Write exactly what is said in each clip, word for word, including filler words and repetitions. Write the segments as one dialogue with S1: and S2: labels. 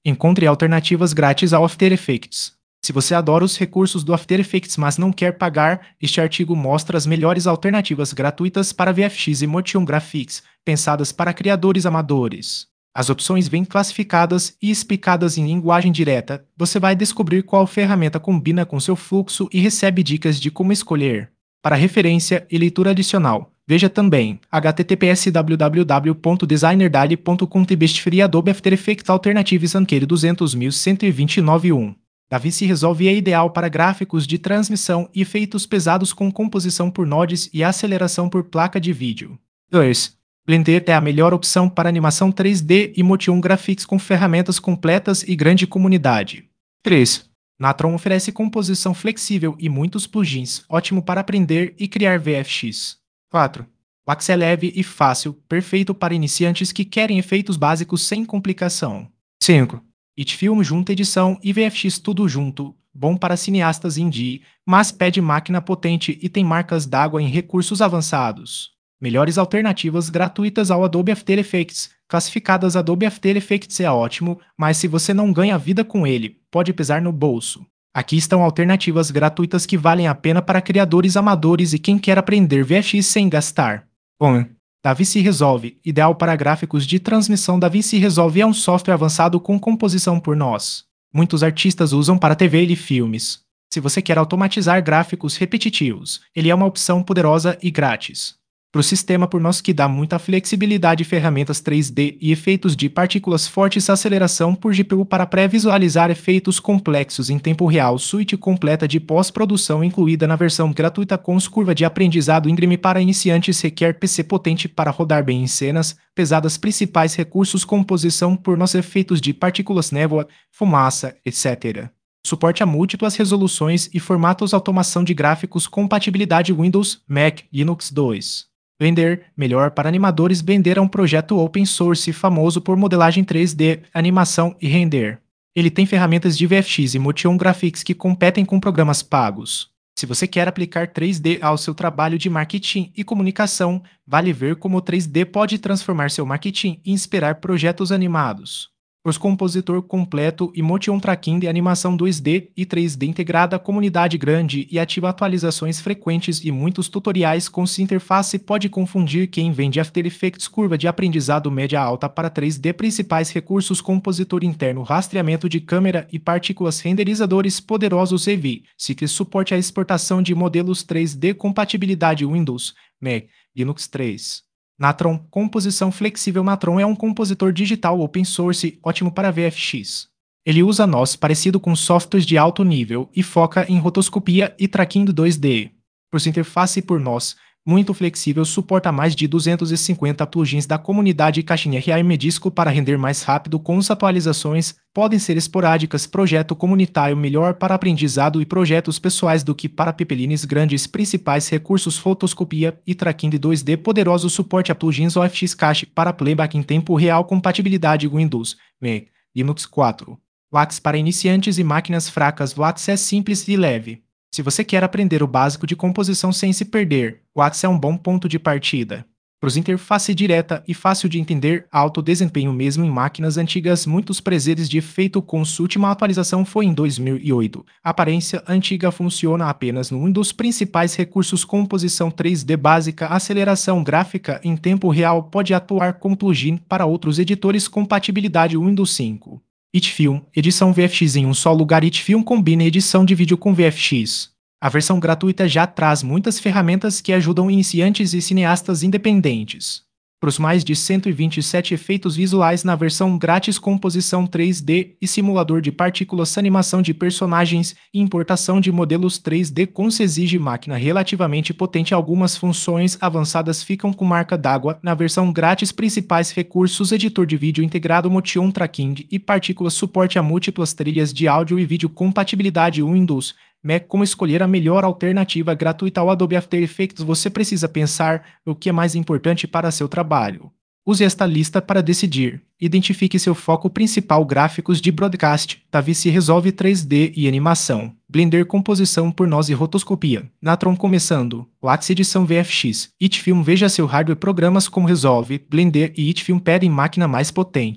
S1: Encontre alternativas grátis ao After Effects. Se você adora os recursos do After Effects mas não quer pagar, este artigo mostra as melhores alternativas gratuitas para V F X e Motion Graphics, pensadas para criadores amadores. As opções vêm classificadas e explicadas em linguagem direta. Você vai descobrir qual ferramenta combina com seu fluxo e recebe dicas de como escolher. Para referência e leitura adicional, veja também https www ponto designerdali ponto com slash Adobe After Effects Alternatives Anqueiro duzentos mil cento e vinte e nove um. DaVinci Resolve é ideal para gráficos de transmissão e efeitos pesados com composição por nodes e aceleração por placa de vídeo. dois. Blender é a melhor opção para animação três D e motion graphics com ferramentas completas e grande comunidade. três. Natron oferece composição flexível e muitos plugins, ótimo para aprender e criar V F X. quatro. Wax é leve e fácil, perfeito para iniciantes que querem efeitos básicos sem complicação. cinco. ItFilm junta edição e V F X tudo junto, bom para cineastas indie, mas pede máquina potente e tem marcas d'água em recursos avançados. Melhores alternativas gratuitas ao Adobe After Effects. Classificadas Adobe After Effects é ótimo, mas se você não ganha vida com ele, pode pesar no bolso. Aqui estão alternativas gratuitas que valem a pena para criadores amadores e quem quer aprender V F X sem gastar. um. DaVinci Resolve, ideal para gráficos de transmissão. DaVinci Resolve é um software avançado com composição por nós. Muitos artistas usam para T V e filmes. Se você quer automatizar gráficos repetitivos, ele é uma opção poderosa e grátis. Para o sistema por nós que dá muita flexibilidade, ferramentas três D e efeitos de partículas fortes, aceleração por G P U para pré-visualizar efeitos complexos em tempo real, suíte completa de pós-produção incluída na versão gratuita com curva de aprendizado íngreme para iniciantes, requer P C potente para rodar bem em cenas pesadas, principais recursos composição por nós, efeitos de partículas, névoa, fumaça, etcétera. Suporte a múltiplas resoluções e formatos, automação de gráficos, compatibilidade Windows, Mac, Linux dois. Blender, melhor para animadores. Blender é um projeto open source famoso por modelagem três D, animação e render. Ele tem ferramentas de V F X e Motion Graphics que competem com programas pagos. Se você quer aplicar três D ao seu trabalho de marketing e comunicação, vale ver como o três D pode transformar seu marketing e inspirar projetos animados. Os compositor completo e motion tracking de animação dois D e três D integrada, comunidade grande e ativa atualizações frequentes e muitos tutoriais com sua interface. Pode confundir quem vende After Effects, curva de aprendizado média alta para três D, principais recursos, compositor interno, rastreamento de câmera e partículas, renderizadores poderosos E V, C I C, suporte à exportação de modelos três D, compatibilidade Windows, Mac, Linux três. Natron, composição flexível. Natron é um compositor digital open source ótimo para V F X. Ele usa N O S parecido com softwares de alto nível e foca em rotoscopia e tracking do dois D. Por sua interface por N O S, muito flexível, suporta mais de duzentos e cinquenta plugins da comunidade e caixinha R A M disco para render mais rápido com as atualizações, podem ser esporádicas, projeto comunitário melhor para aprendizado e projetos pessoais do que para pipelines grandes, principais recursos, fotoscopia e tracking de dois D poderoso, suporte a plugins O F X Cache para playback em tempo real, compatibilidade Windows, Mac, Linux quatro. Wax para iniciantes e máquinas fracas. Wax é simples e leve. Se você quer aprender o básico de composição sem se perder, Wax é um bom ponto de partida. Para os interface direta e fácil de entender, alto desempenho mesmo em máquinas antigas, muitos prazeres de efeito com sua última atualização foi em dois mil e oito. Aparência antiga funciona apenas no Windows, principais recursos, composição três D básica, aceleração gráfica em tempo real, pode atuar como plugin para outros editores, compatibilidade Windows cinco. ItFilm, edição V F X em um só lugar. ItFilm combina edição de vídeo com V F X. A versão gratuita já traz muitas ferramentas que ajudam iniciantes e cineastas independentes. Para os mais de cento e vinte e sete efeitos visuais na versão grátis, composição três D e simulador de partículas, animação de personagens e importação de modelos três D com se exige máquina relativamente potente. Algumas funções avançadas ficam com marca d'água na versão grátis, principais recursos, editor de vídeo integrado, motion tracking e partículas, suporte a múltiplas trilhas de áudio e vídeo, compatibilidade Windows, Mac. Como escolher a melhor alternativa gratuita ao Adobe After Effects? Você precisa pensar no que é mais importante para seu trabalho. Use esta lista para decidir. Identifique seu foco principal: gráficos de broadcast, DaVinci Resolve três D e animação, Blender, composição por nós e rotoscopia, Natron começando, Wax, edição V F X, ItFilm. Veja seu hardware. Programas como Resolve, Blender e ItFilm pedem máquina mais potente.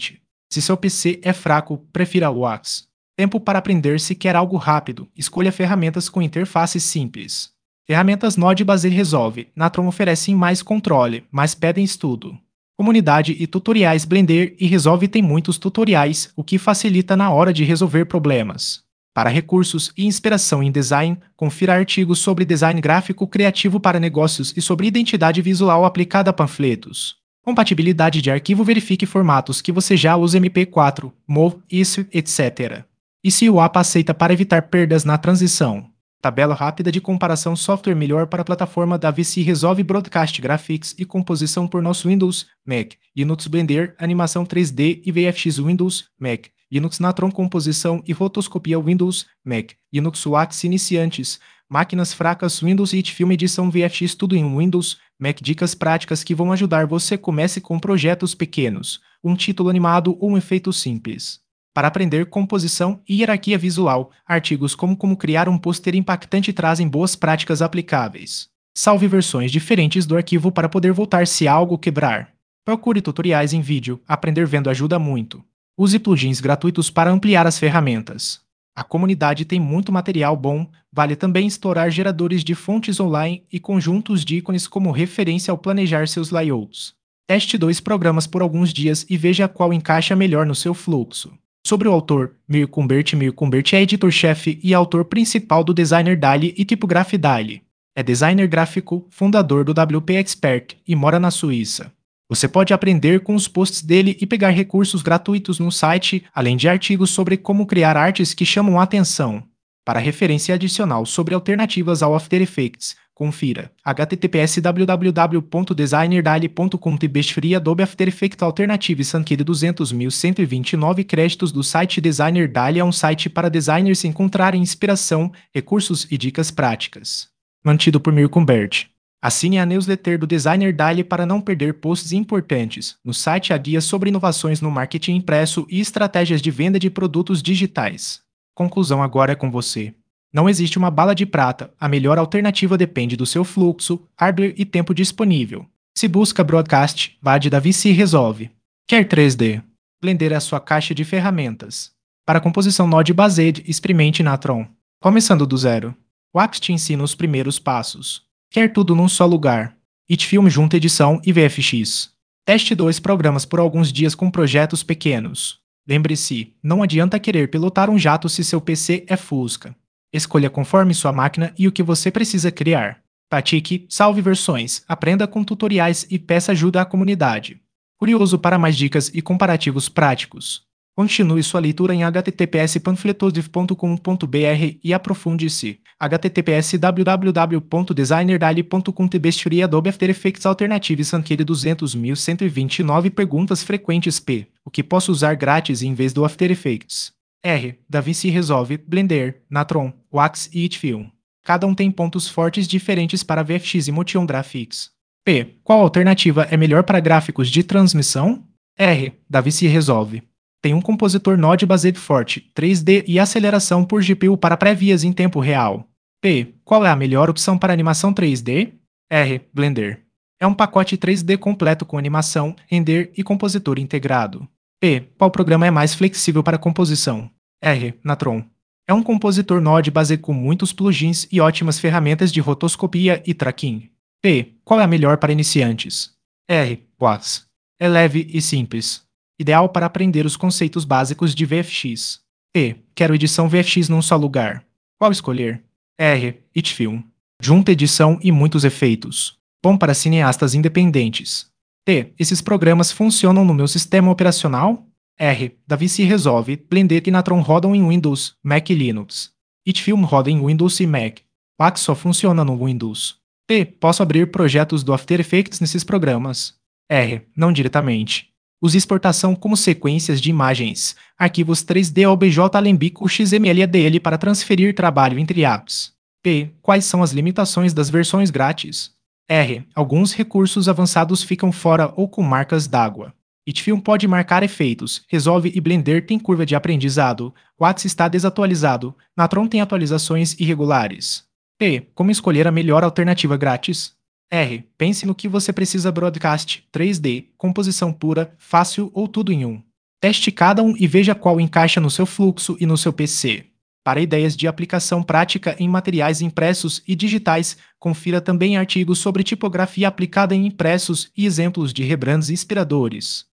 S1: Se seu P C é fraco, prefira o Wax. Tempo para aprender. Se quer algo rápido, escolha ferramentas com interface simples. Ferramentas Node.bz resolve. Natron oferecem mais controle, mas pedem estudo. Comunidade e tutoriais. Blender e Resolve tem muitos tutoriais, o que facilita na hora de resolver problemas. Para recursos e inspiração em design, confira artigos sobre design gráfico criativo para negócios e sobre identidade visual aplicada a panfletos. Compatibilidade de arquivo. Verifique formatos que você já usa: M P quatro, MOV, I S O, etcétera. E se o A P A aceita para evitar perdas na transição. Tabela rápida de comparação. Software melhor para a plataforma da V C Resolve Broadcast Graphics e composição por nosso Windows, Mac, Linux. Blender, animação três D e V F X Windows, Mac, Linux. Natron, composição e rotoscopia Windows, Mac, Linux. Wax iniciantes, máquinas fracas Windows. It Film, edição V F X, tudo em Windows, Mac. Dicas práticas que vão ajudar você. Comece com projetos pequenos, um título animado ou um efeito simples. Para aprender composição e hierarquia visual, artigos como como criar um pôster impactante trazem boas práticas aplicáveis. Salve versões diferentes do arquivo para poder voltar se algo quebrar. Procure tutoriais em vídeo. Aprender vendo ajuda muito. Use plugins gratuitos para ampliar as ferramentas. A comunidade tem muito material bom. Vale também explorar geradores de fontes online e conjuntos de ícones como referência ao planejar seus layouts. Teste dois programas por alguns dias e veja qual encaixa melhor no seu fluxo. Sobre o autor, Mir Cumbert. Mir Cumbert é editor-chefe e autor principal do Designer Daily e Typograph Daily. É designer gráfico, fundador do W P Expert e mora na Suíça. Você pode aprender com os posts dele e pegar recursos gratuitos no site, além de artigos sobre como criar artes que chamam a atenção. Para referência adicional sobre alternativas ao After Effects, confira https www ponto designer daily ponto com Free Adobe After Effects Alternative Sankey duzentos mil cento e vinte e nove créditos do site Designer Daily é um site para designers encontrarem inspiração, recursos e dicas práticas. Mantido por Mir Cumbert. Assine a newsletter do Designer Daily para não perder posts importantes. No site há guias sobre inovações no marketing impresso e estratégias de venda de produtos digitais. Conclusão agora é com você. Não existe uma bala de prata, a melhor alternativa depende do seu fluxo, hardware e tempo disponível. Se busca broadcast, vá de da V C Resolve. Quer três D? Blender é a sua caixa de ferramentas. Para composição Node.bz, experimente Natron. Começando do zero. Wax te ensina os primeiros passos. Quer tudo num só lugar? It Film junta edição e V F X. Teste dois programas por alguns dias com projetos pequenos. Lembre-se, não adianta querer pilotar um jato se seu P C é Fusca. Escolha conforme sua máquina e o que você precisa criar. Pratique, salve versões, aprenda com tutoriais e peça ajuda à comunidade. Curioso para mais dicas e comparativos práticos? Continue sua leitura em https panfletosdiv ponto com ponto br e aprofunde-se. https www ponto designer daily ponto com Free Adobe After Effects Alternative Sankey duzentos mil cento e vinte e nove perguntas frequentes. P. O que posso usar grátis em vez do After Effects? R. DaVinci Resolve, Blender, Natron, Wax e It Film. Cada um tem pontos fortes diferentes para V F X e Motion Graphics. P. Qual alternativa é melhor para gráficos de transmissão? R. DaVinci Resolve. Tem um compositor Node.bz forte, três D e aceleração por G P U para pré-vias em tempo real. P. Qual é a melhor opção para animação três D? R. Blender. É um pacote três D completo com animação, render e compositor integrado. P. Qual programa é mais flexível para composição? R. Natron. É um compositor Node.bz com muitos plugins e ótimas ferramentas de rotoscopia e tracking. P. Qual é a melhor para iniciantes? R. Wax. É leve e simples. Ideal para aprender os conceitos básicos de V F X. P. Quero edição V F X num só lugar. Qual escolher? R. It Film. Junta edição e muitos efeitos. Bom para cineastas independentes. T. Esses programas funcionam no meu sistema operacional? R. DaVinci Resolve, Blender e Natron rodam em Windows, Mac e Linux. It Film roda em Windows e Mac. Wax só funciona no Windows. P. Posso abrir projetos do After Effects nesses programas? R. Não diretamente. Use exportação como sequências de imagens, arquivos três D O B J Alembic ou X M L A D L para transferir trabalho entre apps. P. Quais são as limitações das versões grátis? R. Alguns recursos avançados ficam fora ou com marcas d'água. It Film pode marcar efeitos, Resolve e Blender tem curva de aprendizado, Wax está desatualizado, Natron tem atualizações irregulares. P. Como escolher a melhor alternativa grátis? R. Pense no que você precisa: broadcast, três D, composição pura, fácil ou tudo em um. Teste cada um e veja qual encaixa no seu fluxo e no seu P C. Para ideias de aplicação prática em materiais impressos e digitais, confira também artigos sobre tipografia aplicada em impressos e exemplos de rebrands inspiradores.